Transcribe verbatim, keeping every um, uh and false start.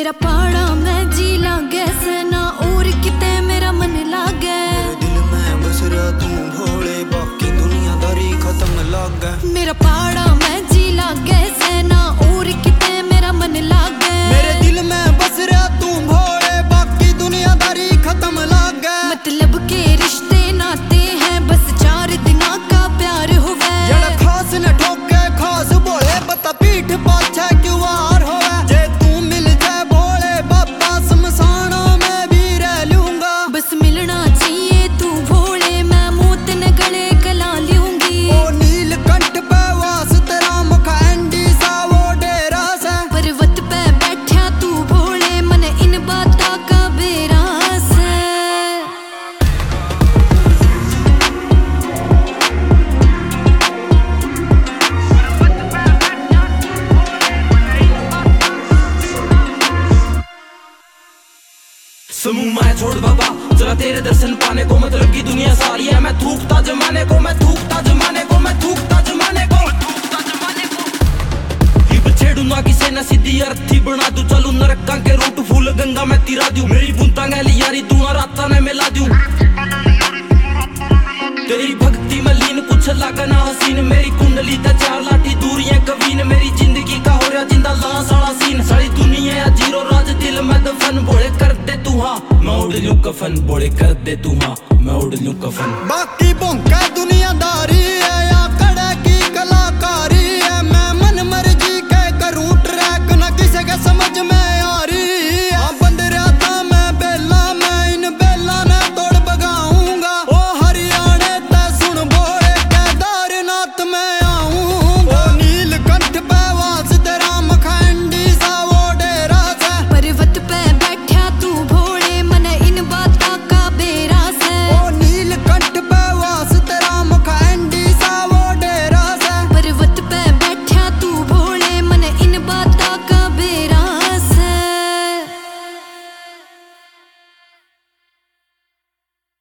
मेरा पाड़ा मैं जी लागे सेना और किते मेरा मन लागे। दिल में बस रहा तू भोले बाकी दुनियादारी खत्म लागे। मेरा पाड़ा मैं जी लागे सेना और किते मेरा मन लागे। मेरे दिल में बस रहा तू भोले बाकी दुनियादारी खत्म लागे। मतलब के रिश्ते नाते हैं बस चार दिनों का प्यार होवे। जड़ा खास न ठोके खास बोले बता पीठ पाछे क्यों वार होवे। जे तू मिल जाए भोले बाबा शमशानों में भी रह लूंगा। बस मिलना चाहिए तू भोले मैं मौत न गले गला लूंगी। ओ नीलकंठ पे वास तेरा मुखा एंडी सा वो डेरा से। पर्वत पे बैठा तू भोले मन इन बातों का बेरास है। समूह मैं छोड़ बाबा जरा तेरे दर्शन पाने को मतलब की दुनिया सारी है। मैं थूकता जमाने को मैं थूकता जमाने को मैं थूकता जमाने को थूकता जमाने को। हिब छेड़ू ना किसे न सीधी अर्थी बना दूं चलू नरका के रूट फूल गंगा मैं तिरा दूं। मेरी बूंदा गैली यारी तू राता ने मिला दूं। तेरी भक्ति में लीन कुछ लागा ना हसीन। मेरी कुंडली ते चार लाठी दूरियां कवीन। मेरी जिंदगी का हो रहा जिंदा लाश वाला सीन। सारी दुनिया जीरो राज दिल में दफन बोले कर दे तू हाँ मैं उड़ लूं कफन। बोले कर दे तू हाँ मैं उड़ लूं कफन। बाकी भोंका दुनियादारी